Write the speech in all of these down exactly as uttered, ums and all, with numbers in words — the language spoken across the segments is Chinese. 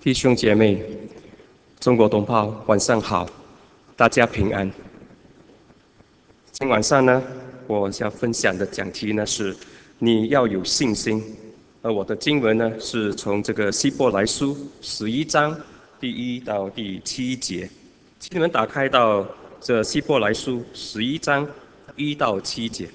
弟兄姐妹，中国同胞，晚上好，大家平安。今晚上呢，我想分享的讲题呢是你要有信心，而我的经文呢是从这个希伯来书十一章第一到第七节，请你们打开到这希伯来书十一章一到七节。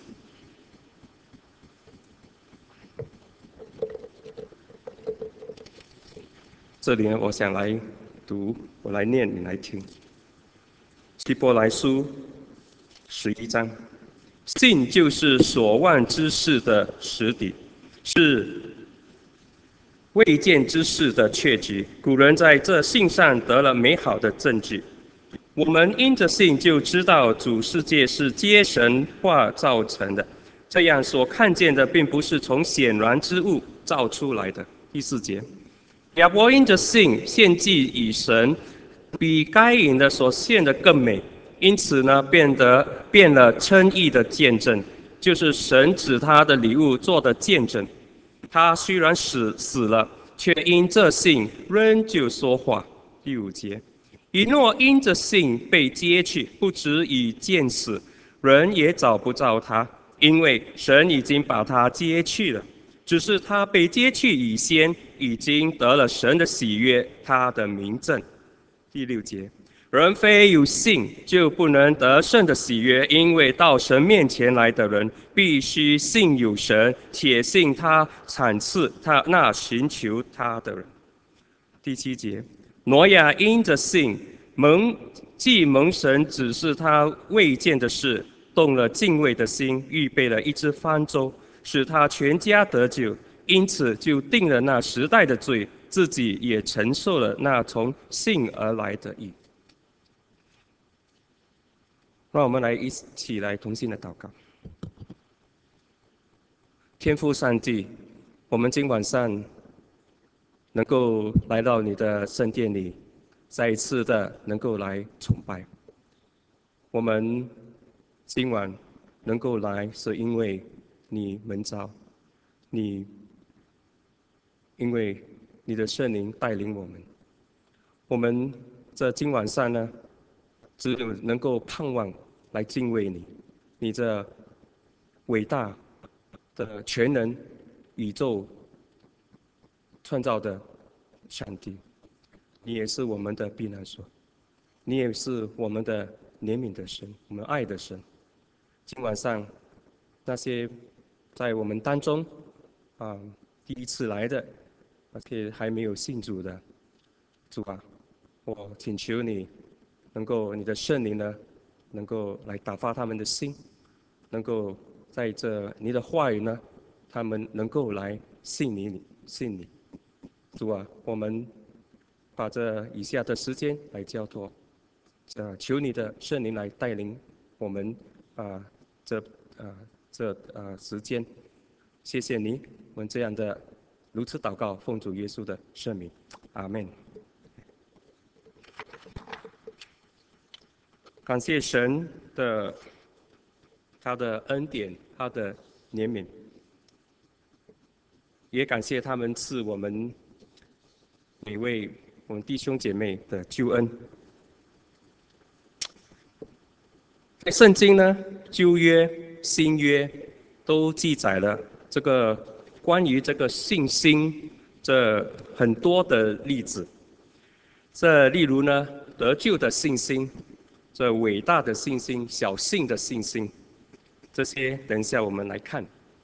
这里呢，我想来读，我来念，你来听。希伯来书十一章，信就是所望之事的实底，是未见之事的确据。古人在这信上得了美好的证据。我们因着信就知道主世界是借神话造成的，这样所看见的并不是从显然之物造出来的。第四节。亚伯因着信献祭与神，比该隐的所献的更美，因此呢，变得变了称义的见证，就是神指他的礼物做的见证。他虽然死死了，却因这信仍旧说话。第五节，以诺因着信被接去，不只已见死，人也找不着他，因为神已经把他接去了。只是他被接去以先，已经得了神的喜悦，他的名证。第六节，人非有信，就不能得胜的喜悦，因为到神面前来的人，必须信有神，且信他赏赐他那寻求他的人。第七节，挪亚因着信，蒙既蒙神指示他未见的事，动了敬畏的心，预备了一只方舟，使他全家得救，因此就定了那时代的罪，自己也承受了那从信而来的义。让我们来一起来同心的祷告。天父上帝，我们今晚上能够来到你的圣殿里，再一次的能够来崇拜。我们今晚能够来，是因为你蒙召，你因为你的圣灵带领我们。我们这今晚上呢，只有能够盼望来敬畏你，你这伟大的全能宇宙创造的上帝，你也是我们的避难所，你也是我们的怜悯的神，我们爱的神。今晚上那些在我们当中啊第一次来的，而且还没有信主的，主啊，我请求你能够你的圣灵呢，能够来打发他们的心，能够在这你的话语呢，他们能够来信你，信你。主啊，我们把这以下的时间来交托，呃，求你的圣灵来带领我们啊、呃，这啊、呃、这呃时间。谢谢你，我们这样的如此祷告，奉主耶稣的圣名，阿门。感谢神的他的恩典，他的怜悯，也感谢他们赐我们每位我们弟兄姐妹的救恩。在圣经呢，旧约、新约都记载了这个关于这个信心这很多的例子。这例如呢，得救的信心，这伟大的信心，小信的信心，这些等一下我们来看。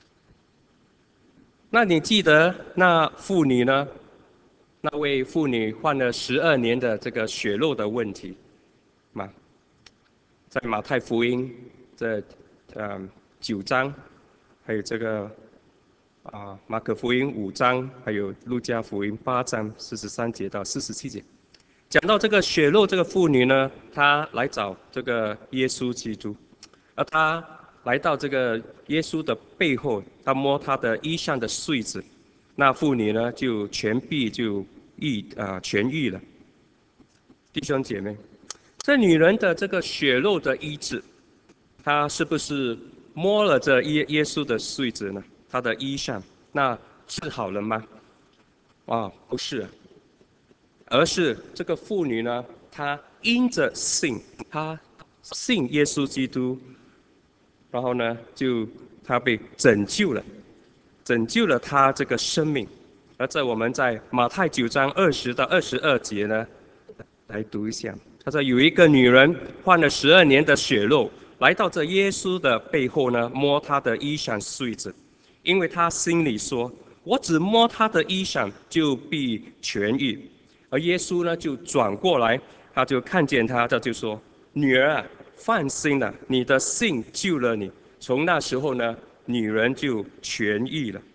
那你记得那妇女呢？那位妇女患了十二年的这个血漏的问题吗？在马太福音这呃九章，还有这个啊马可福音五章，还有路加福音八章四十三节到四十七节，讲到这个血漏这个妇女呢，她来找这个耶稣基督，而她来到这个耶稣的背后，她摸他的衣裳的穗子，那妇女呢就全臂就愈啊痊愈了。弟兄姐妹，这女人的这个血肉的医治，她是不是摸了这耶耶稣的穗子呢？她的衣裳，那治好了吗？啊，不是。 而是这个妇女呢，她因着信，她信耶稣基督，然后呢，就她被拯救了，拯救了她这个生命。而在我们在马太九章二十到二十二节呢，来读一下。他说有一个女人患了十二年的血漏，来到这耶稣的背后呢，摸他的衣裳穗子，因为他心里说：“我只摸他的衣裳，就必痊愈。”而耶稣呢，就转过来，他就看见他，他就说：“女儿啊，放心了，你的信救了你。”从那时候呢，女人就痊愈了。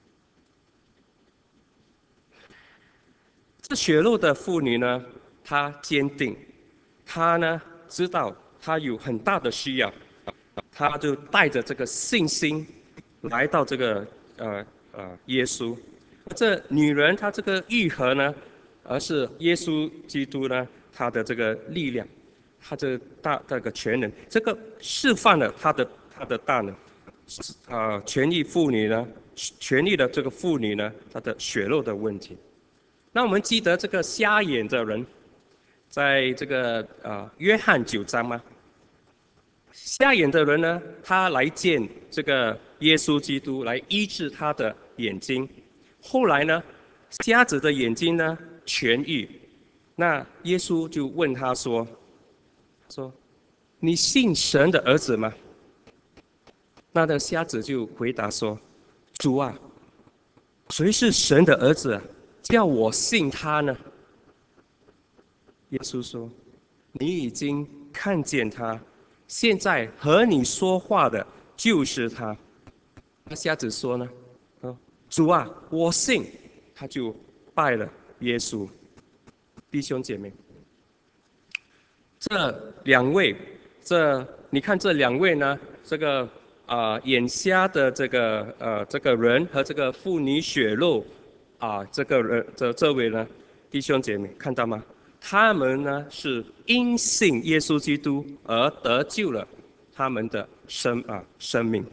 这血漏的妇女呢，她坚定，她呢知道她有很大的需要，她就带着这个信心来到这个呃呃耶稣。这女人她这个愈合呢，而是耶稣基督呢他的这个力量，他这大这个全能，这个释放了他的他的大能，啊、呃，痊愈妇女呢，痊愈的这个妇女呢，她的血漏的问题。那我们记得这个瞎眼的人，在这个呃约翰九章吗？瞎眼的人呢，他来见这个耶稣基督，来医治他的眼睛。后来呢，瞎子的眼睛呢痊愈。那耶稣就问他说：“说你信神的儿子吗？”那个瞎子就回答说：“主啊，谁是神的儿子啊？叫我信他呢？”耶稣说：“你已经看见他，现在和你说话的就是他。”那瞎子说呢：“主啊，我信。”他就拜了耶稣。弟兄姐妹，这两位，这你看这两位呢，这个啊、呃、眼瞎的这个呃这个人和这个妇女血漏啊、呃、这个人这这位呢，弟兄姐妹看到吗？他们呢是因信耶稣基督而得救了他们的生啊生命。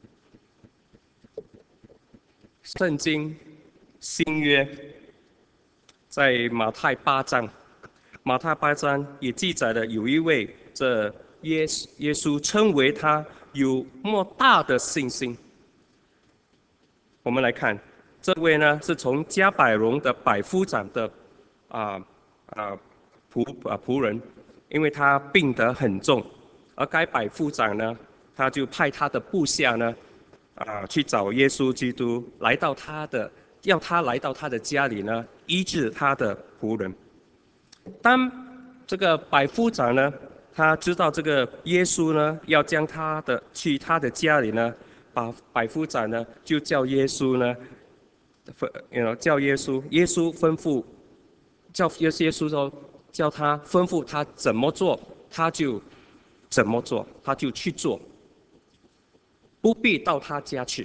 圣经新约在马太八章。马太八章也记载了有一位这耶耶稣称为他有莫大的信心。我们来看，这位呢是从加百隆的百夫长的啊啊仆啊仆人，因为他病得很重，而该百夫长呢，他就派他的部下呢啊去找耶稣基督，来到他的要他来到他的家里呢，医治他的仆人。当这个百夫长呢，他知道这个耶稣呢要将他的去他的家里呢，把百夫长呢就叫耶稣呢，吩叫耶稣，耶稣吩咐叫耶耶稣说叫他吩咐他怎么做，他就怎么做，他就去做，不必到他家去。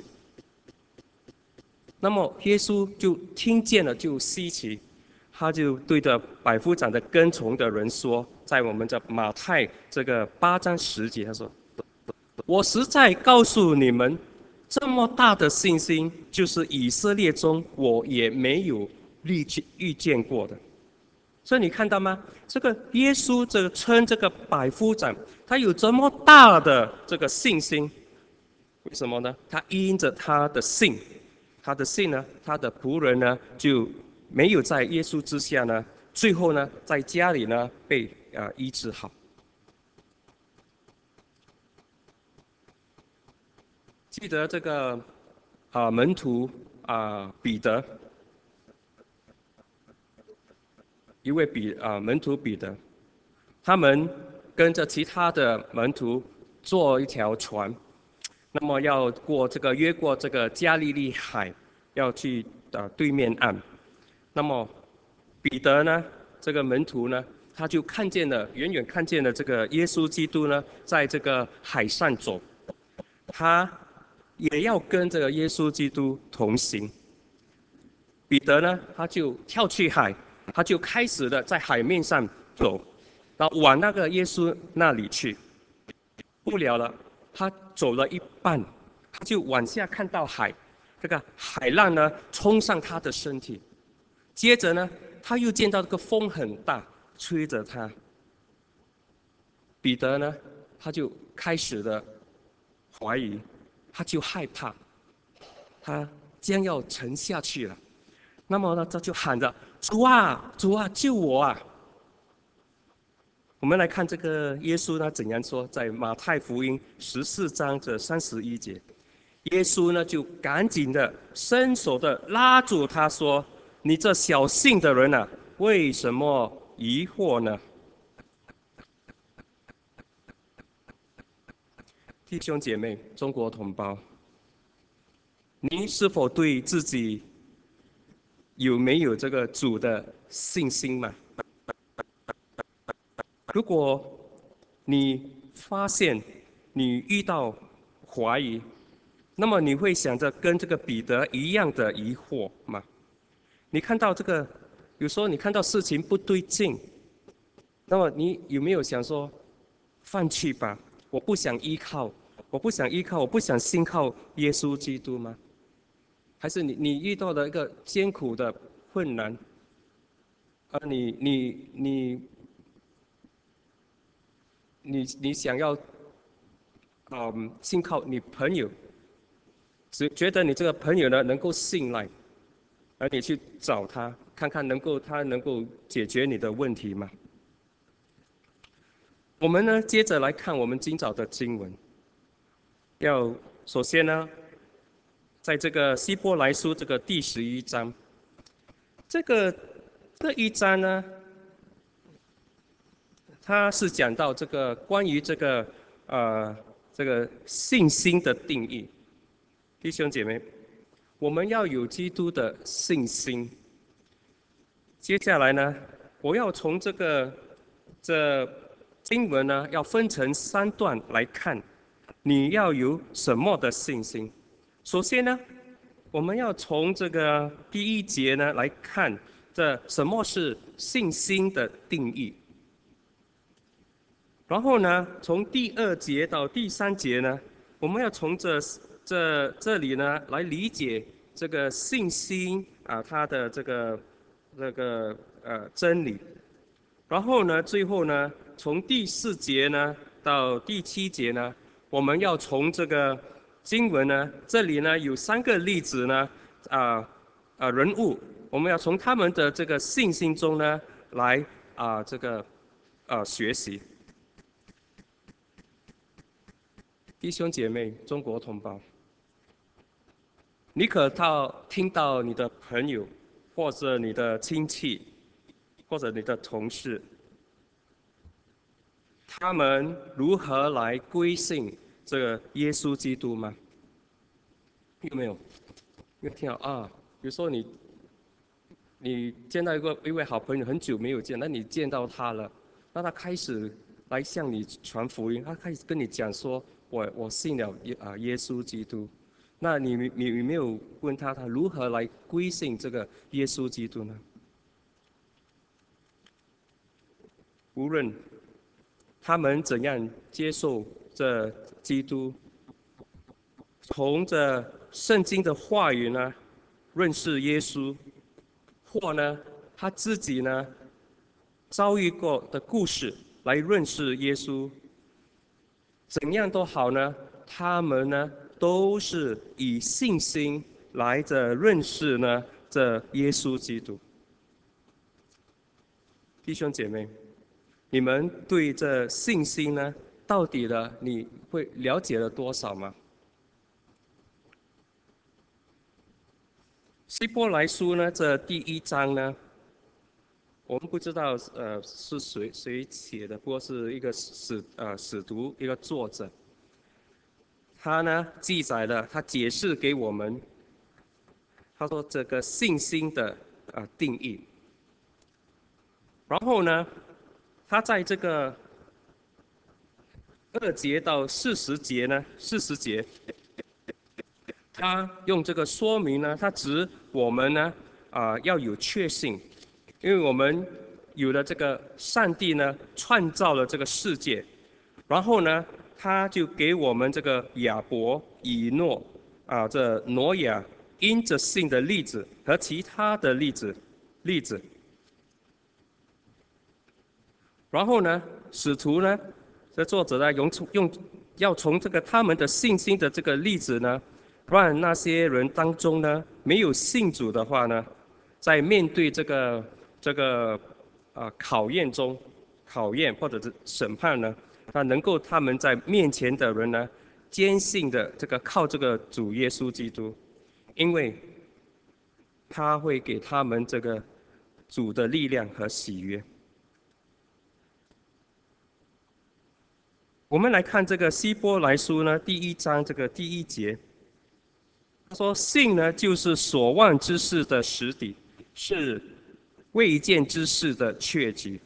那么耶稣就听见了，就稀奇。他就对着百夫长的跟从的人说，在我们的马太这个八章十节，他说：“我实在告诉你们，这么大的信心，就是以色列中我也没有遇见遇见过的。”所以你看到吗？这个耶稣这个称这个百夫长，他有这么大的这个信心，为什么呢？他因着他的信，他的信呢，他的仆人呢就没有在耶稣之下呢，最后呢，在家里呢被啊、呃、医治好。记得这个啊、呃、门徒啊、呃、彼得，一位彼啊、呃、门徒彼得，他们跟着其他的门徒坐一条船，那么要过这个越过这个加利利海，要去啊、呃、对面岸。那么彼得呢，这个门徒呢，他就看见了，远远看见了这个耶稣基督呢，在这个海上走，他也要跟这个耶稣基督同行。彼得呢，他就跳去海，他就开始了在海面上走，然后往那个耶稣那里去。不了了，他走了一半，他就往下看到海，这个海浪呢冲上他的身体。接着呢， 他又见到这个风很大，吹着他。彼得呢，他就开始了怀疑，他就害怕，他将要沉下去了。那么呢，他就喊着：主啊，主啊，救我啊！我们来看这个耶稣呢怎样说，在马太福音十四章的三十一节，耶稣呢就赶紧的伸手的拉住他说：你这小信的人啊，为什么疑惑呢？弟兄姐妹，中国同胞，您是否对自己有没有这个主的信心嘛？如果你发现你遇到怀疑，那么你会想着跟这个彼得一样的疑惑吗？你看到这个，有时候你看到事情不对劲，那么你有没有想说，放弃吧，我不想依靠，我不想依靠，我不想信靠耶稣基督吗？还是你你遇到了一个艰苦的困难，而你你你你你想要嗯信靠你朋友，只觉得你这个朋友呢能够信赖，而你去找他，看看能够他能够解决你的问题吗？我们呢接着来看我们今早的经文，要首先呢，在这个希伯来书这个第十一章，这个这一章呢，它是讲到这个关于这个呃这个信心的定义。弟兄姐妹，我们要有基督的信心。接下来呢，我要从这个这经文呢，要分成三段来看，你要有什么的信心。首先呢，我们要从这个第一节呢来看，这什么是信心的定义。然后呢，从第二节到第三节呢，我们要从这这这里呢来理解这个信心啊，它的这个这个呃真理。然后呢，最后呢，从第四节呢到第七节呢，我们要从这个经文呢，这里呢有三个例子呢，啊啊人物，我们要从他们的这个信心中呢来啊这个呃学习。弟兄姐妹，中国同胞，你可到听到你的朋友，或者你的亲戚，或者你的同事，他们如何来归信这个耶稣基督吗？有没有？有听到啊？比如说你，你见到一个一位好朋友，很久没有见，那你见到他了，那他开始来向你传福音，他开始跟你讲说，我我信了耶啊耶稣基督。那你你你有没有问他，他如何来归信这个耶稣基督呢？无论他们怎样接受这基督，从这圣经的话语呢，认识耶稣，或呢他自己呢遭遇过的故事来认识耶稣，怎样都好呢，他们呢都是以信心来着认识呢这耶稣基督。弟兄姐妹，你们对这信心呢，到底呢你会了解了多少吗？希伯来书呢这第一章呢，我们不知道呃是谁谁写的，不过是一个使呃使徒一个作者，他呢记载了，他解释给我们，他说这个信心的呃定义。然后呢，他在这个二节到四十节呢，四十节，他用这个说明呢，他指我们呢啊、呃要有确信，因为我们有了这个上帝呢创造了这个世界，然后呢，他就给我们这个亚伯、以诺啊，这挪亚因着信的例子和其他的例子例子， 然后呢，使徒呢，这作者呢，用用要从这个他们的信心的这个例子呢，让那些人当中呢，没有信主的话呢，在面对这个这个啊、呃、考验中，考验或者是审判呢，他能够他们在面前的人呢，坚信的这个靠这个主耶稣基督，因为他会给他们这个主的力量和喜悦。我们来看这个希伯来书呢，第一章这个第一节，他说：信呢，就是所望之事的实底，是未见之事的确据。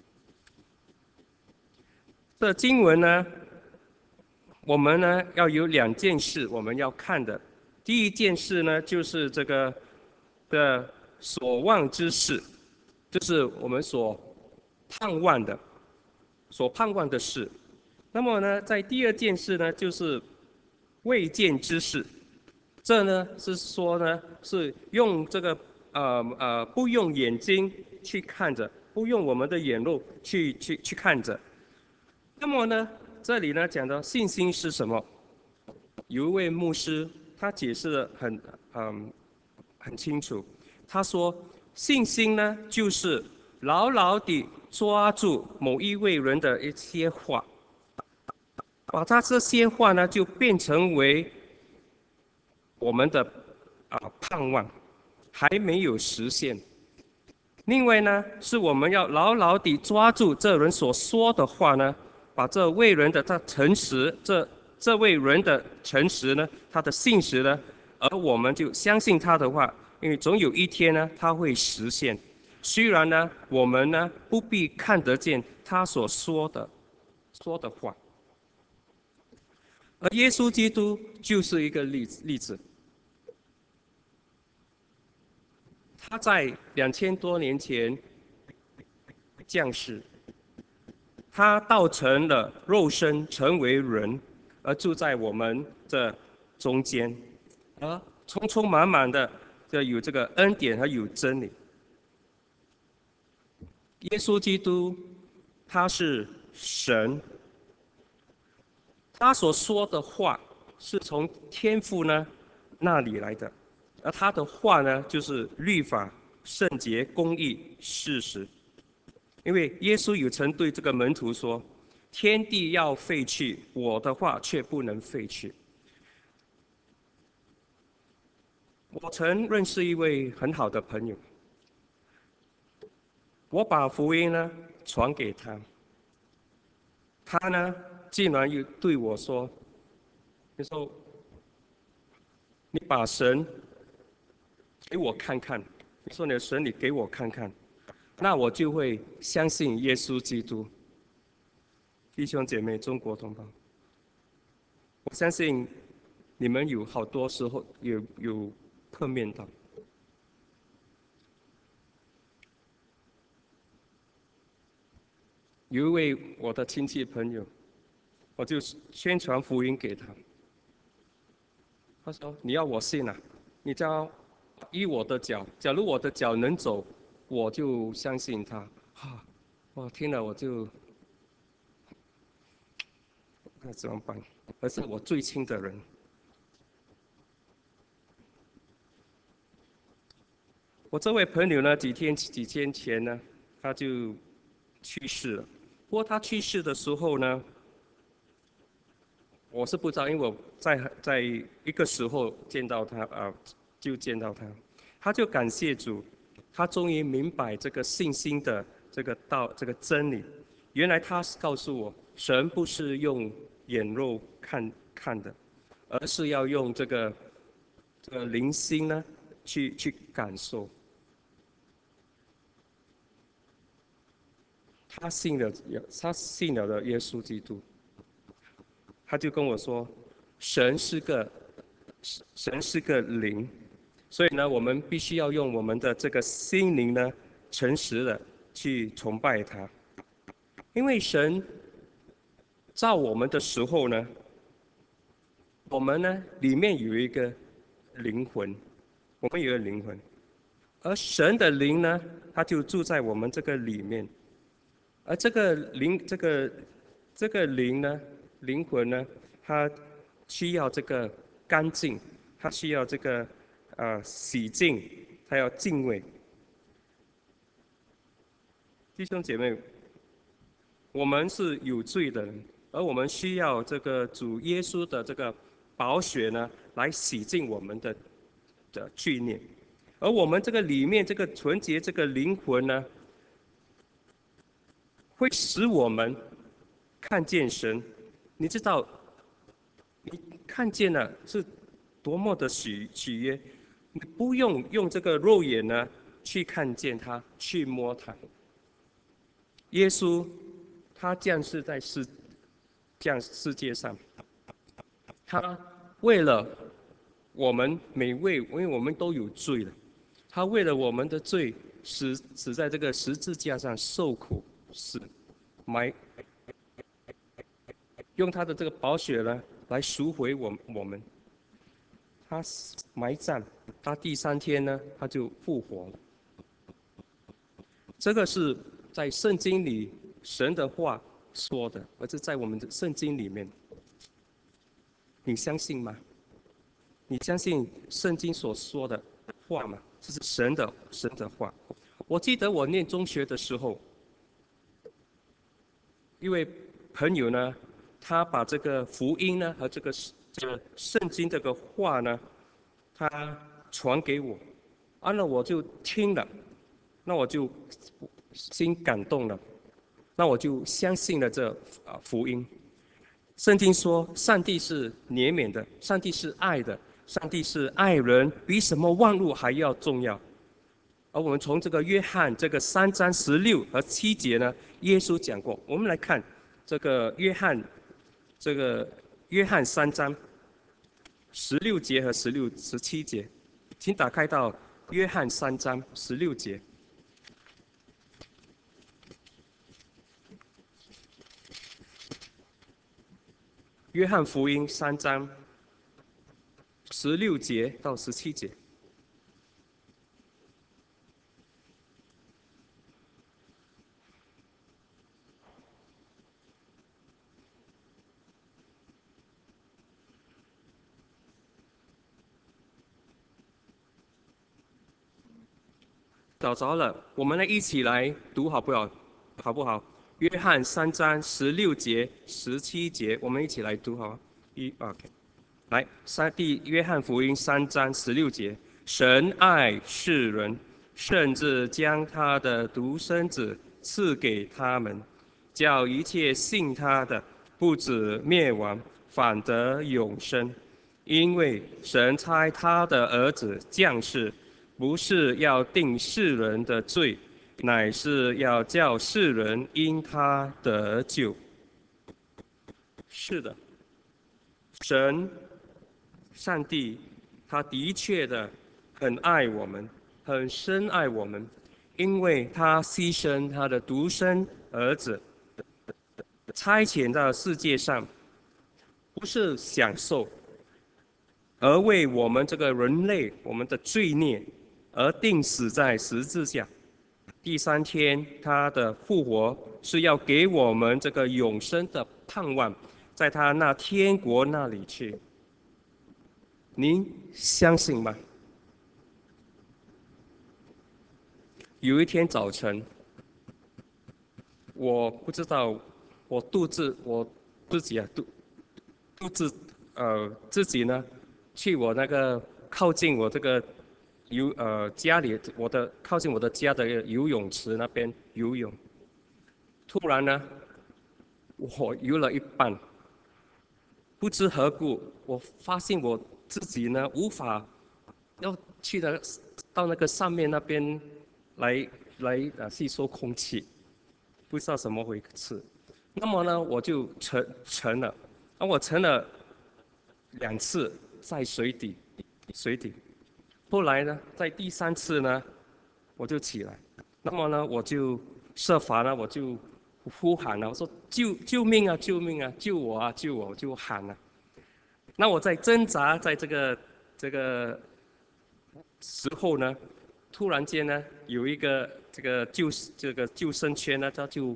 这经文呢，我们呢要有两件事我们要看的。第一件事呢，就是这个的所望之事，就是我们所盼望的，所盼望的事。那么呢，在第二件事呢，就是未见之事。这呢是说呢，是用这个呃呃，不用眼睛去看着，不用我们的眼肉去去去看着。那么呢，这里呢讲的信心是什么？有一位牧师他解释的很嗯很清楚，他说信心呢就是牢牢地抓住某一位人的一些话，把他这些话呢就变成为我们的啊、呃盼望，还没有实现。另外呢，是我们要牢牢地抓住这人所说的话呢，把这位人的他诚实，这这位人的诚实呢，他的信实呢，而我们就相信他的话，因为总有一天呢，他会实现。虽然呢，我们呢不必看得见他所说的说的话，而耶稣基督就是一个例子例子。他在两千多年前降世，他道成了肉身，成为人，而住在我们这中间，而充充满满的，这有这个恩典和有真理。耶稣基督，他是神，他所说的话是从天父呢那里来的，而他的话呢，就是律法、圣洁、公义、事实。因为耶稣有曾对这个门徒说：天地要废去，我的话却不能废去。我曾认识一位很好的朋友，我把福音呢传给他，他呢竟然又对我说：你说你把神给我看看，你说你的神你给我看看，那我就会相信耶稣基督。弟兄姐妹，中国同胞，我相信你们有好多时候有有碰面到。有一位我的亲戚朋友，我就宣传福音给他。他说：你要我信啊？你只要依我的脚，假如我的脚能走，我就相信他。哈，我听了我就，那怎么办？而是我最亲的人。我这位朋友呢，几天几天前呢，他就去世了。不过他去世的时候呢，我是不知道，因为我在在一个时候见到他啊、呃，就见到他，他就感谢主，他终于明白这个信心的这个道这个真理。原来他是告诉我，神不是用眼肉看看的，而是要用这个这个灵心呢去去感受。他信了，他信了的耶稣基督，他就跟我说，神是个神是个灵，所以呢，我们必须要用我们的这个心灵呢，诚实的去崇拜他。因为神造我们的时候呢，我们呢里面有一个灵魂，我们有一个灵魂，而神的灵呢，他就住在我们这个里面。 而这个灵，这个这个灵呢，灵魂呢，它需要这个干净，它需要这个呃洗净，它要敬畏。弟兄姐妹，我们是有罪的人，而我们需要这个主耶稣的这个宝血呢，来洗净我们的的罪孽。而我们这个里面这个纯洁这个灵魂呢，会使我们看见神。你知道，你看见了是多么的喜喜悦，你不用用这个肉眼呢去看见它，去摸它。耶稣他降世在世，降世界上，他为了我们每位，因为我们都有罪了，他为了我们的罪死死在这个十字架上受苦死，埋用他的这个宝血呢来赎回我我们。他埋葬，他第三天呢他就复活了。这个是在圣经里神的话说的，而是在我们的圣经里面，你相信吗？你相信圣经所说的话吗？这是神的神的话。我记得我念中学的时候，一位朋友呢，他把这个福音呢和这个这个圣经这个话呢，他传给我，啊，那我就听了，那我就心感动了，那我就相信了这啊福音。圣经说，上帝是怜悯的，上帝是爱的，上帝是爱人，比什么万物还要重要。而我们从这个约翰这个三章十六和七节呢，耶稣讲过。我们来看这个约翰，这个约翰三章十六节和十六十七节，请打开到约翰三章十六节。约翰福音三章十六节到十七节。找着了，我们来一起来读好不好？好不好？约翰三章十六节、十七节，我们一起来读好吗？一、二，来，三第约翰福音三章十六节：神爱世人，甚至将他的独生子赐给他们，叫一切信他的，不止灭亡，反得永生。因为神差他的儿子降世，不是要定世人的罪，乃是要叫世人因他得救。是的，神上帝，他的确的很爱我们，很深爱我们，因为他牺牲他的独生儿子，差遣到世界上，不是享受，而为我们这个人类我们的罪孽而定死在十字架。第三天，他的复活是要给我们这个永生的盼望，在他那天国那里去。您相信吗？有一天早晨，我不知道，我独自我自己啊，独独自呃自己呢，去我那个靠近我这个游呃家里我的靠近我的家的游泳池那边游泳，突然呢，我游了一半，不知何故，我发现我自己呢无法要去的到那个上面那边来来啊吸收空气，不知道怎么回事。那么呢，我就沉沉了，那我沉了两次在水底，水底。后来呢，在第三次呢，我就起来。那么呢，我就设法呢，我就呼喊了，我说救救命啊，救命啊，救我啊，救我！我就喊了。那我在挣扎，在这个这个时候呢，突然间呢，有一个这个救这个救生圈呢，它就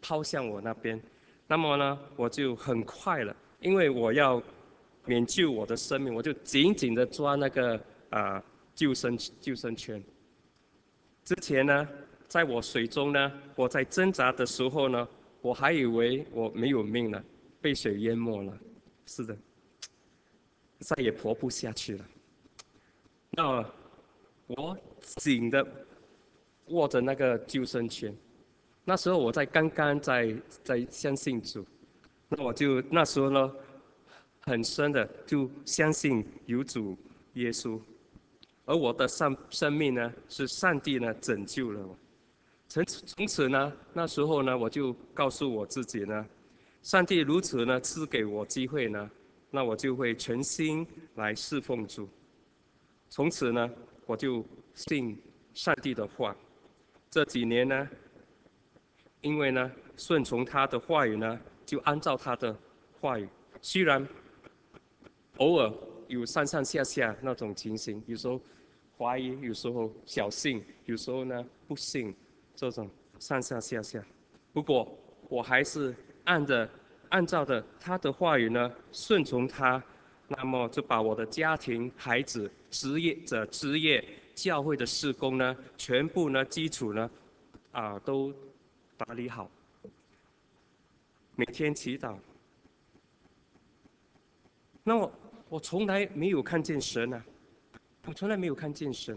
抛向我那边。那么呢，我就很快了，因为我要免救我的生命，我就紧紧的抓那个啊、呃、救生救生圈。之前呢，在我水中呢，我在挣扎的时候呢，我还以为我没有命了，被水淹没了。是的，再也活不下去了。那我紧的握着那个救生圈。那时候我在刚刚在在相信主，那我就那时候呢，很深的就相信有主耶稣，而我的生生命呢，是上帝呢拯救了我。从从此呢，那时候呢，我就告诉我自己呢，上帝如此呢赐给我机会呢，那我就会全心来侍奉主。从此呢，我就信上帝的话。这几年呢，因为呢顺从他的话语呢，就按照他的话语，虽然偶尔有上上下下那种情形，有时候怀疑，有时候小信，有时候呢不信，这种上上下下。不过我还是按着按照着他的话语呢，顺从他，那么就把我的家庭、孩子、职业者、职业、教会的事工呢，全部呢基础呢，啊、都打理好。每天祈祷。那我我从来没有看见神啊，我从来没有看见神，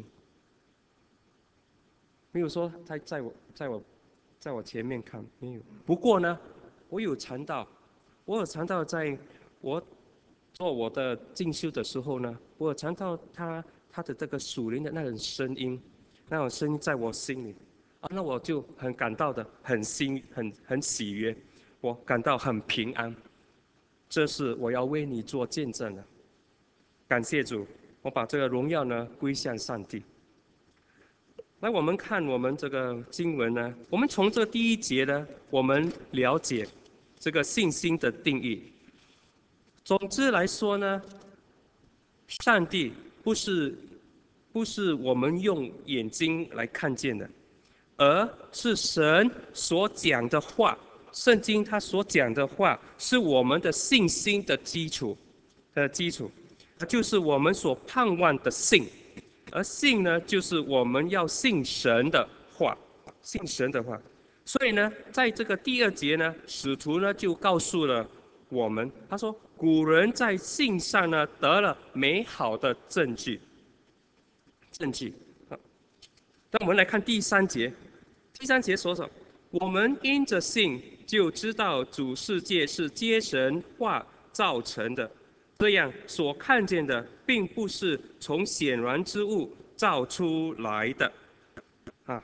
没有说在在我在我在我前面看没有。不过呢，我有尝到，我有尝到在我做我的进修的时候呢，我有尝到他他的这个属灵的那种声音，那种声音在我心里啊，那我就很感到的很心很很喜悦，我感到很平安。这是我要为你做见证的。感谢主，我把这个荣耀呢归向上帝。那我们看我们这个经文呢，我们从这第一节呢，我们了解这个信心的定义。总之来说呢，上帝不是不是我们用眼睛来看见的，而是神所讲的话。圣经他所讲的话，是我们的信心的基础的基础，就是我们所盼望的信。而信呢，就是我们要信神的话，信神的话。所以呢，在这个第二节呢，使徒呢就告诉了我们，他说古人在信上呢得了美好的证据，证据。那我们来看第三节，第三节说什么？我们因着信就知道主世界是皆神话造成的，这样所看见的并不是从显然之物造出来的。啊，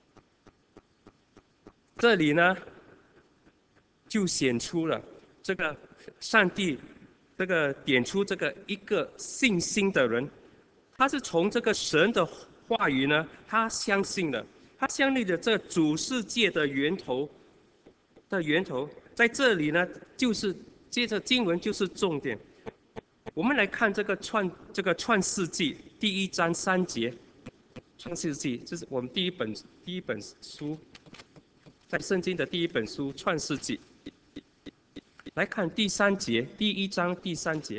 这里呢就显出了这个上帝这个点出这个一个信心的人，他是从这个神的话语呢，他相信了，他相信了这主世界的源头的源头，在这里呢，就是接着经文就是重点。我们来看这个创这个创世纪第一章三节，创世纪这是我们第一本第一本书，在圣经的第一本书创世纪。来看第三节，第一章第三节。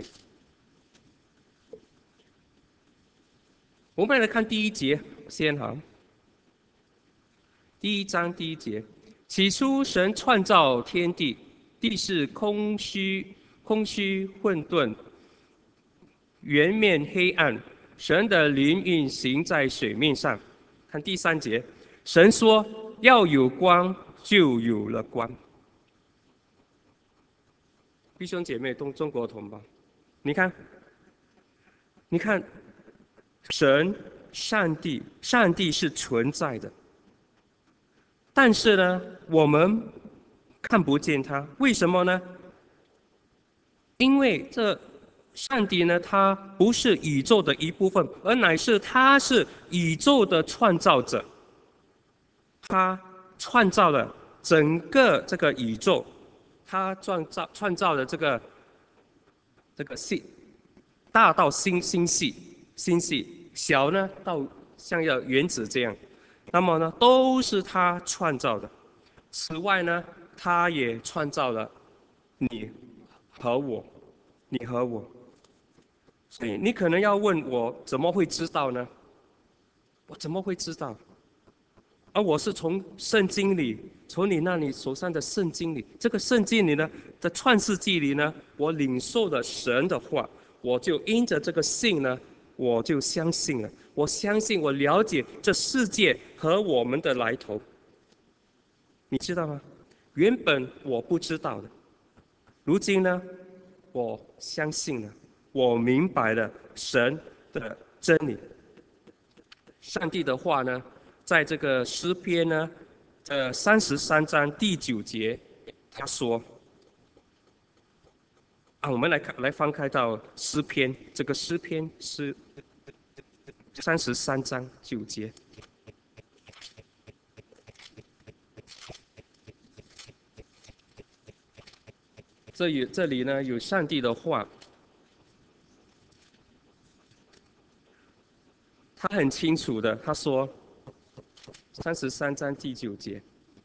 我们来看第一节先哈。第一章第一节，起初神创造天地，地是空虚，空虚混沌，原面黑暗，神的灵运行在水面上。看第三节，神说要有光，就有了光。弟兄姐妹，中中国同胞，你看，你看，神、上帝，上帝是存在的，但是呢，我们看不见他，为什么呢？因为这上帝呢，他不是宇宙的一部分，而乃是他是宇宙的创造者，他创造了整个这个宇宙，他创造创造了这个这个星，大到星星系，星系小呢到像要原子这样，那么呢都是他创造的。此外呢， 他也创造了你和我，你和我。所以你可能要问我，怎么会知道呢？我怎么会知道？而我是从圣经里，从你那里手上的圣经里，这个圣经里呢的创世纪里呢，我领受了神的话，我就因着这个信呢，我就相信了。我相信，我了解这世界和我们的来头。你知道吗？原本我不知道的，如今呢，我相信了，我明白了神的真理。上帝的话呢，在这个诗篇呢，呃，三十三章第九节，他说：“啊，我们来看，来翻开到诗篇，这个诗篇是三十三章九节。这里这里呢有上帝的话，他很清楚的，他说，三十三章第九节。”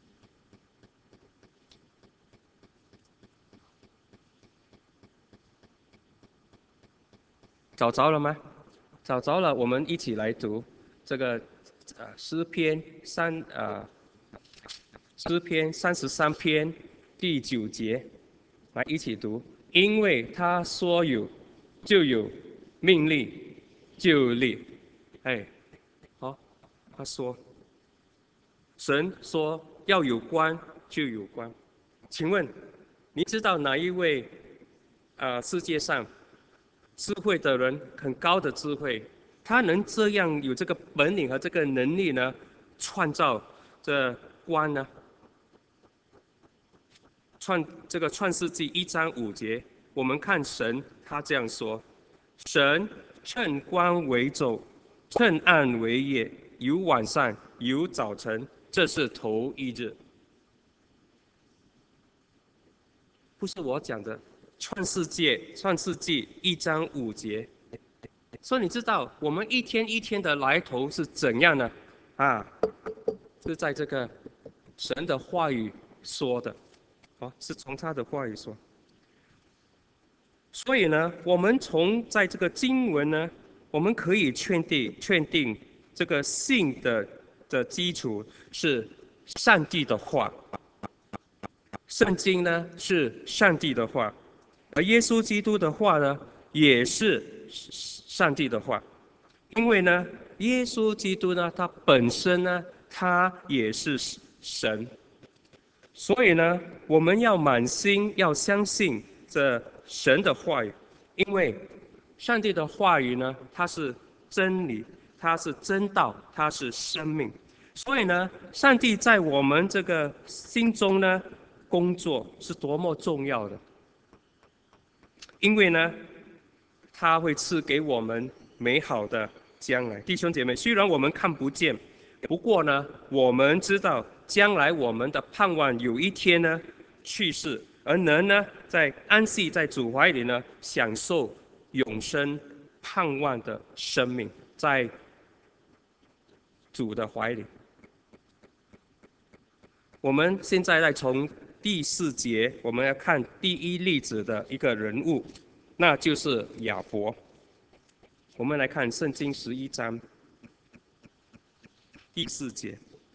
找着了吗？找着了，我们一起来读这个呃诗篇三呃诗篇三十三篇第九节，来一起读。因为他说有，就有；命令就立。哎，好，他说，神说要有光就有光。请问，你知道哪一位啊、呃、世界上智慧的人，很高的智慧，他能这样有这个本领和这个能力呢，创造这光呢？创这个创世纪一章五节，我们看神他这样说：神趁光为昼，趁暗为夜，有晚上，有早晨，这是头一日。不是我讲的，创世纪创世纪一章五节。所以你知道我们一天一天的来头是怎样呢？啊，是在这个神的话语说的，啊，是从他的话语说。所以呢，我们从在这个经文呢，我们可以确定确定这个信的的基础是上帝的话，圣经呢是上帝的话，而耶稣基督的话呢也是上帝的话。因为呢，耶稣基督呢，他本身呢，他也是神，所以呢，我们要满心要相信这神的话语，因为上帝的话语呢，它是真理，它是真道，它是生命，所以呢，上帝在我们这个心中呢，工作是多么重要的，因为呢，他会赐给我们美好的将来。弟兄姐妹，虽然我们看不见，不过呢，我们知道将来我们的盼望有一天呢去世，而能呢在安息在主怀里呢享受永生盼望的生命，在主的怀里。我们现在来从第四节，我们要看第一例子的一个人物，那就是亚伯。我们来看圣经十一章第四节。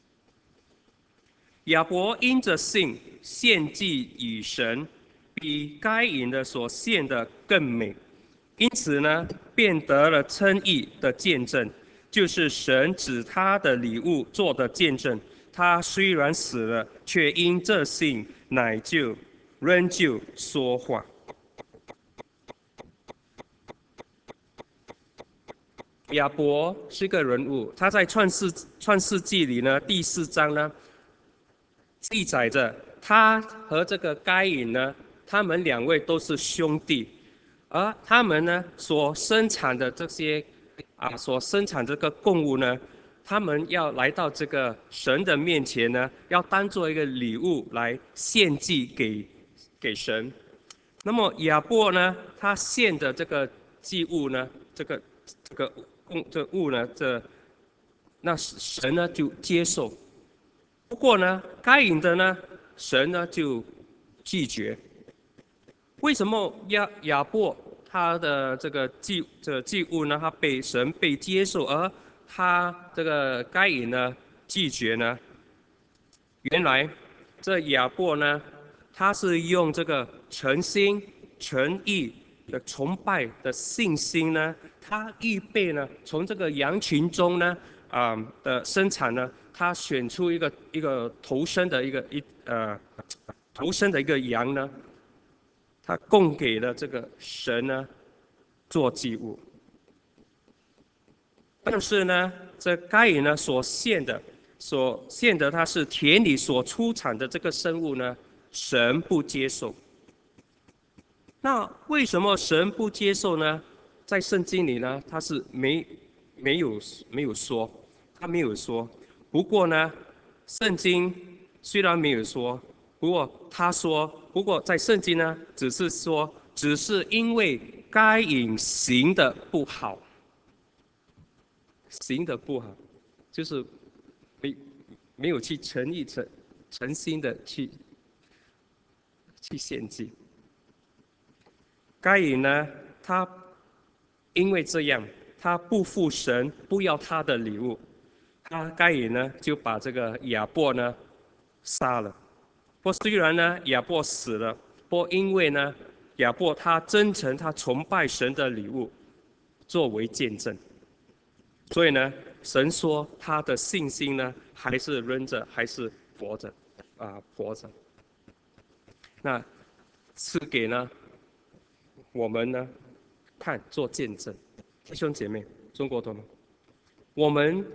亚伯因着信献祭与神，比该隐的所献的更美，因此呢，便得了称义的见证，就是神指他的礼物做的见证。他虽然死了，却因这信乃就仍旧说话。亚伯是个人物，他在创世创世纪里呢第四章呢记载着他和这个该隐呢，他们两位都是兄弟，而他们呢所生产的这些啊所生产这个供物呢，他们要来到这个神的面前呢，要当做一个礼物来献祭给给神。那么亚伯呢，他献的这个祭物呢，这个这个供这物呢，这那神呢就接受。不过呢，该隐的呢， 神呢就拒绝。为什么亚亚伯他的这个祭这个祭物呢，他被神被接受，而他这个该隐呢拒绝呢？原来这亚伯呢，他是用这个诚心诚意的崇拜的信心呢，他预备呢从这个羊群中呢啊、呃、的生产呢，他选出一个一个头生的一个一呃头生的一个羊呢，他供给了这个神呢做祭物。但是呢，这该隐呢所献的所献的，它是田里所出产的这个生物呢，神不接受。那为什么神不接受呢？在圣经里呢，他是没没有没有说，他没有说。不过呢，圣经虽然没有说，不过他说，不过在圣经呢，只是说，只是因为该隐行的不好，行的不好，就是没没有去诚意诚诚心的去去献祭。该隐呢，他因为这样，他不负神，不要他的礼物，他该隐呢就把这个亚伯呢杀了。不虽然呢亚伯死了，不因为呢亚伯他真诚，他崇拜神的礼物作为见证，所以呢神说他的信心呢还是仍着，还是活着，啊活着。那赐给呢我们呢看做见证，弟兄姐妹，中国同胞，我们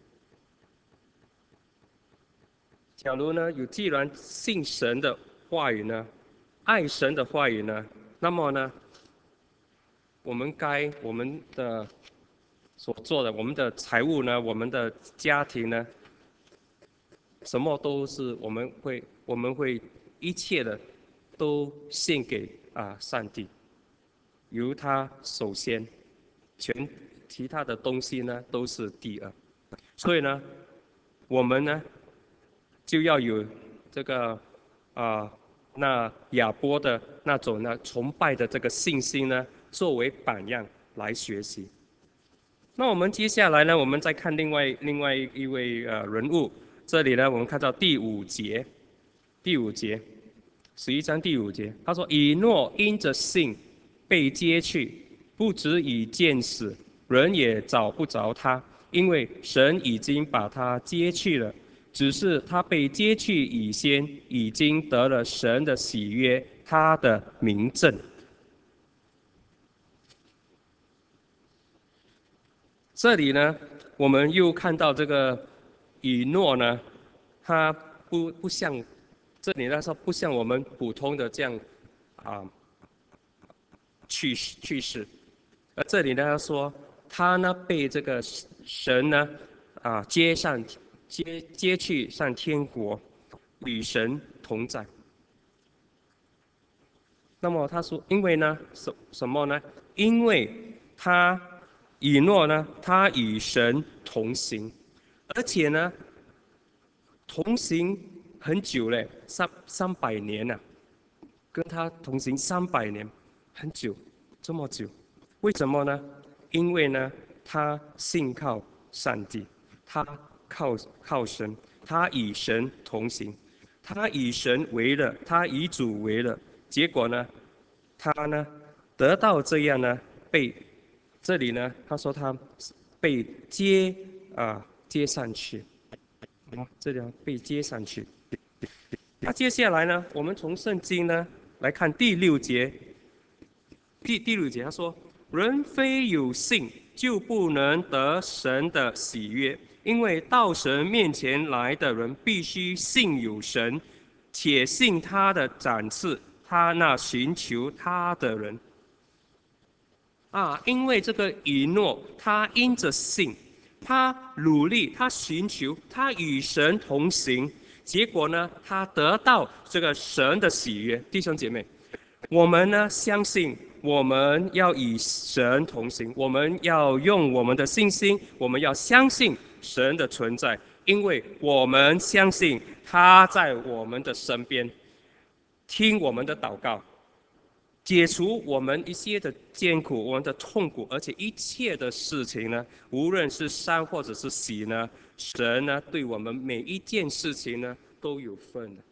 假如呢有既然信神的话语呢，爱神的话语呢，那么呢，我们该我们的所做的，我们的财务呢，我们的家庭呢，什么都是我们会我们会一切的都献给啊上帝，由他首先，全其他的东西呢都是第二。所以呢，我们呢就要有这个啊、呃、那亚伯的那种呢崇拜的这个信心呢作为榜样来学习。那我们接下来呢，我们再看另外另外一位呃人物，这里呢我们看到第五节，第五节，十一章第五节，他说以诺因着信被接去，不只已见死，人也找不着他，因为神已经把他接去了。只是他被接去以先，已经得了神的喜悦，他的名证。这里呢，我们又看到这个以诺呢，他不不像这里呢说不像我们普通的这样啊去世去世，而这里呢他说他呢被这个神呢啊接上接接去上天国，与神同在。那么他说，因为呢什什么呢？因为他以诺呢，他与神同行，而且呢同行很久嘞，三三百年了、啊，跟他同行三百年，很久，这么久，为什么呢？因为呢他信靠上帝，他靠靠神，他与神同行，他以神为乐，他以主为乐。结果呢，他呢得到这样呢被这里呢他说他被接啊接上去，啊这里被接上去。那接下来呢，我们从圣经呢来看第六节，第第六节他说：人非有信，就不能得神的喜悦，因为到神面前来的人必须信有神，且信他的赏赐他那寻求他的人。啊，因为这个以诺，他因着信，他努力，他寻求，他与神同行，结果呢，他得到这个神的喜悦。弟兄姐妹，我们呢相信，我们要与神同行，我们要用我们的信心，我们要相信神的存在， 因为我们相信他在我们的身边，听我们的祷告，解除我们一些的艰苦，我们的痛苦，而且一切的事情呢，无论是伤或者是喜呢，神呢对我们每一件事情呢都有份的。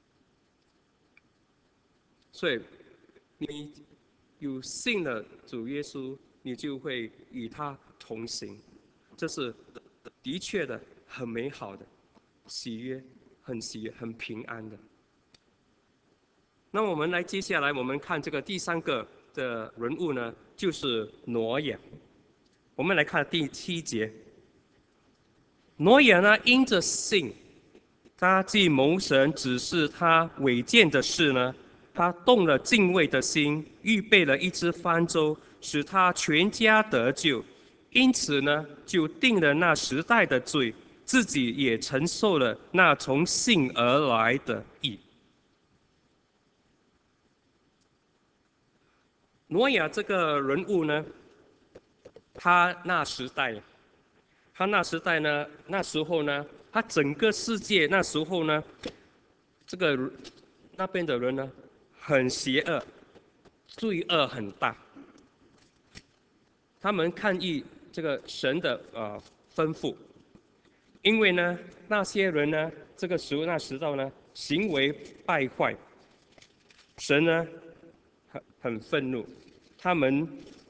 所以你有信了主耶稣，你就会与他同行，这是的确的很美好的喜悦，很喜悦，很平安的。那我们来接下来我们看这个第三个的人物呢，就是挪亚。我们来看第七节，挪亚呢因着信，他既蒙神指示他违建的事呢，他动了敬畏的心，预备了一只方舟，使他全家得救。因此呢，就定了那时代的罪，自己也承受了那从信而来的义。挪亚这个人物呢，他那时代，他那时代呢，那时候呢，他整个世界那时候呢，这个那边的人呢，很邪恶，罪恶很大。他们抗议这个神的呃吩咐，因为呢，那些人呢，这个时候那时候呢，行为败坏，神呢很很愤怒，他们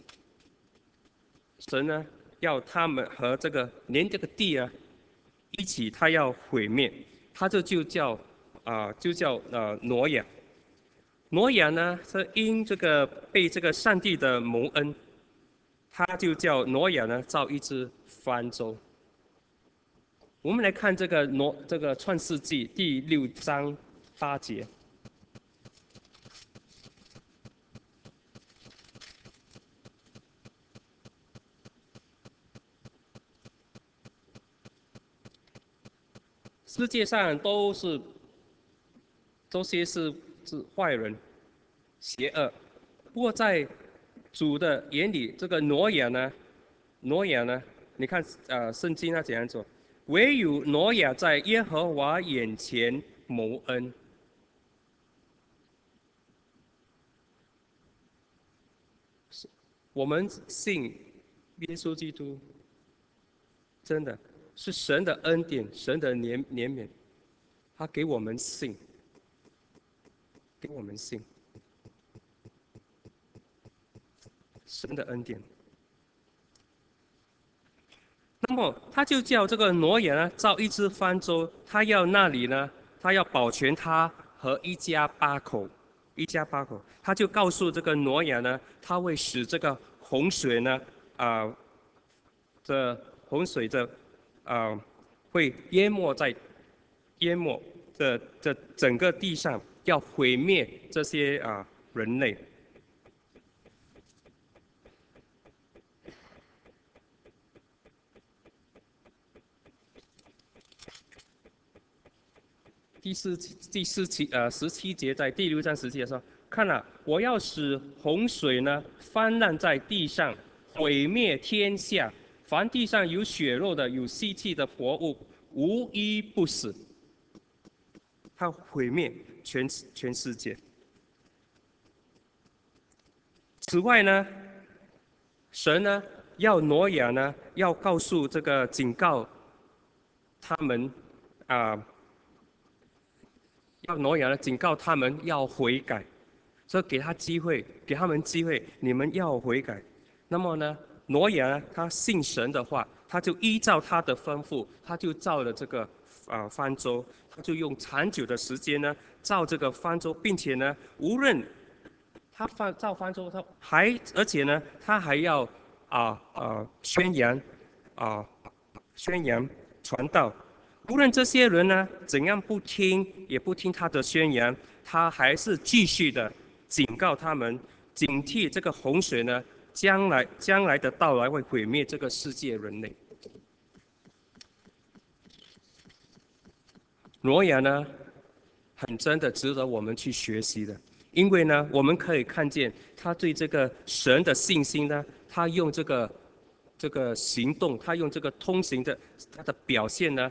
神呢要他们和这个连这个地啊一起，他要毁灭，他这就叫啊、呃、就叫呃挪亚。挪亚呢是因这个被这个上帝的蒙恩，他就叫挪亚呢造一只方舟。我们来看这个挪这个创世纪第六章八节。世界上都是这些是是坏人，邪恶。不过在主的眼里，这个挪亚呢，挪亚呢，你看呃，圣经他怎样说？唯有挪亚在耶和华眼前蒙恩。我们信耶稣基督，真的是神的恩典，神的怜怜悯，他给我们信，给我们信，神的恩典。那么他就叫这个挪亚呢造一只方舟，他要那里呢，他要保全他和一家八口，一家八口，他就告诉这个挪亚呢，他会使这个洪水呢，啊、呃，这洪水这，啊、呃，会淹没在淹没这这整个地上，要毁灭这些啊、呃、人类。第四第四七呃十七节在第六章十七节说，看了、啊、我要使洪水呢泛滥在地上，毁灭天下，凡地上有血肉的、有吸气的活物，无一不死。它毁灭全全世界。此外呢，神呢要挪亚呢要告诉这个警告他们啊、呃，要挪亚呢警告他们要悔改。所以给他机会，给他们机会，你们要悔改。那么呢，挪亚呢，他信神的话，他就依照他的吩咐，他就造了这个啊、呃、方舟，他就用长久的时间呢造这个方舟，并且呢，无论他放造方舟，他还而且呢，他还要啊啊、呃呃、宣扬啊、呃、宣扬传道。无论这些人呢怎样不听，也不听他的宣扬，他还是继续的警告他们，警惕这个洪水呢，将来将来的到来会毁灭这个世界人类。挪亚呢，很真的值得我们去学习的，因为呢，我们可以看见他对这个神的信心呢，他用这个这个行动，他用这个通行的他的表现呢，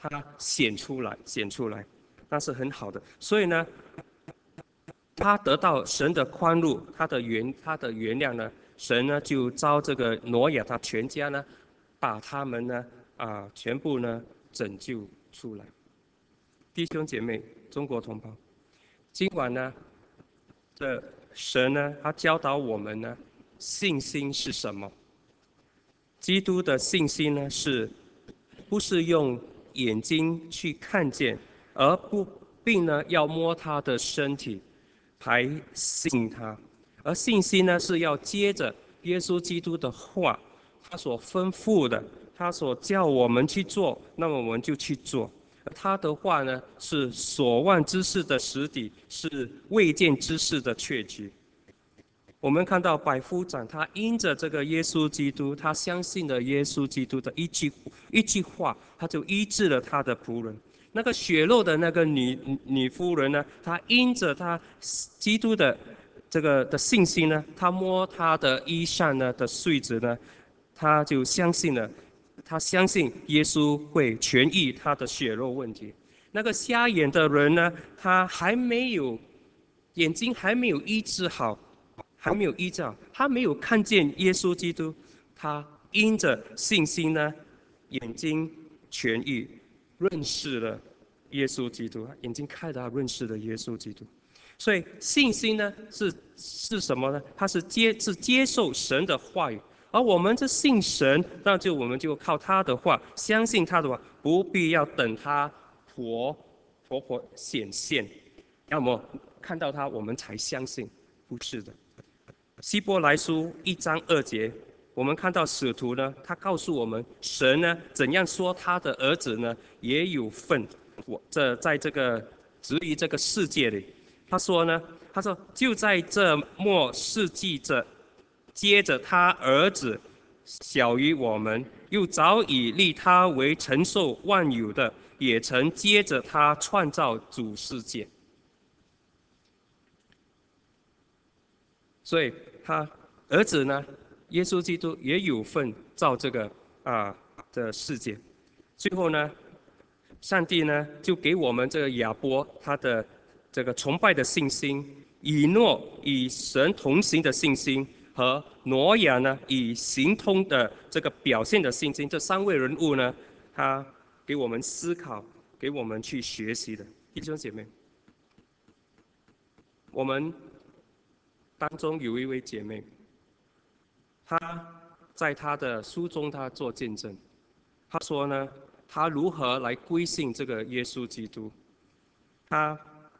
他显出来，显出来，那是很好的。所以呢，他得到神的宽恕，他的原他的原谅呢，神呢就召这个挪亚他全家呢，把他们呢啊全部呢拯救出来。弟兄姐妹，中国同胞，今晚呢，这神呢，他教导我们呢，信心是什么？基督的信心呢，是不是用眼睛去看见，而不并呢要摸他的身体，才信他？而信心呢，是要接着耶稣基督的话，他所吩咐的，他所叫我们去做，那么我们就去做。他的话呢，是所望之事的实底，是未见之事的确据。我们看到百夫长，他因着这个耶稣基督，他相信了耶稣基督的一句一句话，他就医治了他的仆人。那个血肉的那个女女夫人呢，她因着她基督的这个的信心呢，她摸他的衣裳呢的穗子呢，她就相信了。他相信耶稣会痊愈他的血肉问题。那个瞎眼的人呢，他还没有眼睛还没有医治好，还没有医治好，他没有看见耶稣基督，他因着信心呢，眼睛痊愈，认识了耶稣基督，眼睛开了，认识了耶稣基督。所以信心呢是是什么呢？它是接是接受神的话语。而我们这信神，那就我们就靠他的话，相信他的话，不必要等他婆婆婆显现，要么看到他我们才相信，不是的。希伯来书一章二节，我们看到使徒呢，他告诉我们，神呢怎样说他的儿子呢也有份，我这在这个至于这个世界里，他说呢，他说就在这末世纪这。接着他儿子小于我们，又早已立他为承受万有的，也曾接着他创造主世界。所以他儿子呢，耶稣基督也有份造这个啊的世界。最后呢，上帝呢就给我们这个亚伯他的这个崇拜的信心，以诺与神同行的信心。和挪亚呢，以行通的这个表现的信心，这三位人物呢，他给我们思考，给我们去学习的弟兄姐妹。我们当中有一位姐妹，她在她的书中，她做见证，她说呢，她如何来归信这个耶稣基督。她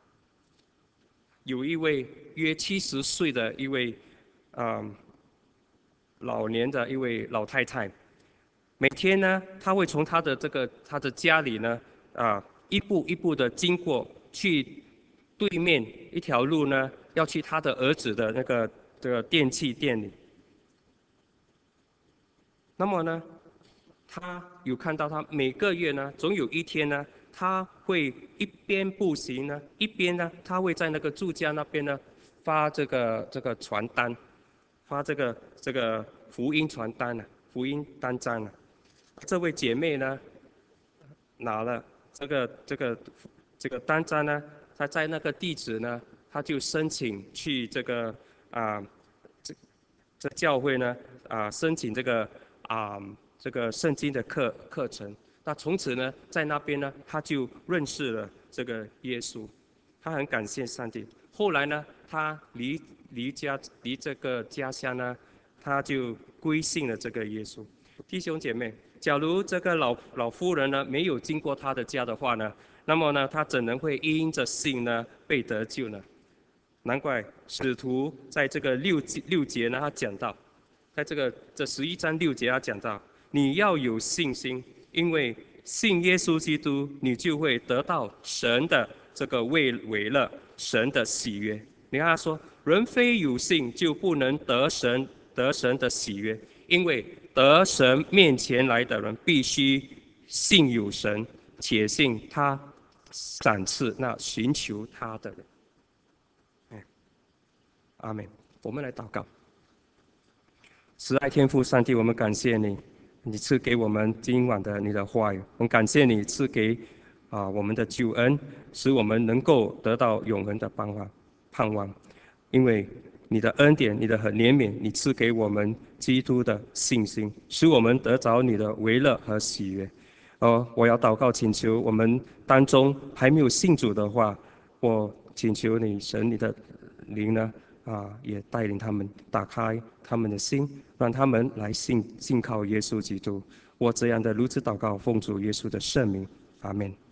有一位约七十岁的一位。嗯，老年的一位老太太，每天呢，她会从她的这个她的家里呢，啊，一步一步的经过，去对面一条路呢，要去她的儿子的那个这个电器店里。那么呢，她有看到她每个月呢，总有一天呢，她会一边步行呢，一边呢，她会在那个住家那边呢，发这个这个传单。发这个这个福音传单啊，福音单张啊。这位姐妹呢，拿了这个这个这个单张呢，她在那个地址呢，她就申请去这个啊这这教会呢啊申请这个啊这个圣经的课课程。那从此呢，在那边呢，她就认识了这个耶稣，她很感谢上帝。后来呢，她离离家离这个家乡呢，他就归信了这个耶稣。弟兄姐妹，假如这个老老妇人呢没有经过他的家的话呢，那么呢，他怎能会因着信呢被得救呢？难怪使徒在这个六六节呢，他讲到，在这个这十一章六节他讲到，你要有信心，因为信耶稣基督，你就会得到神的这个为为了神的喜悦。你看他说，人非有信就不能得神得神的喜悦，因为得神面前来的人必须信有神，且信他赏赐那寻求他的人。阿门。我们来祷告。慈爱天父上帝，我们感谢你， 你赐给我们今晚的你的话语，很感谢你赐给啊我们的救恩，使我们能够得到永恒的盼望盼望。因为你的恩典、你的很怜悯，你赐给我们基督的信心，使我们得着你的为乐和喜悦。哦，我要祷告请求我们当中还没有信主的话，我请求你神你的灵呢啊，也带领他们打开他们的心，让他们来信信靠耶稣基督。我这样的如此祷告，奉主耶稣的圣名，阿门。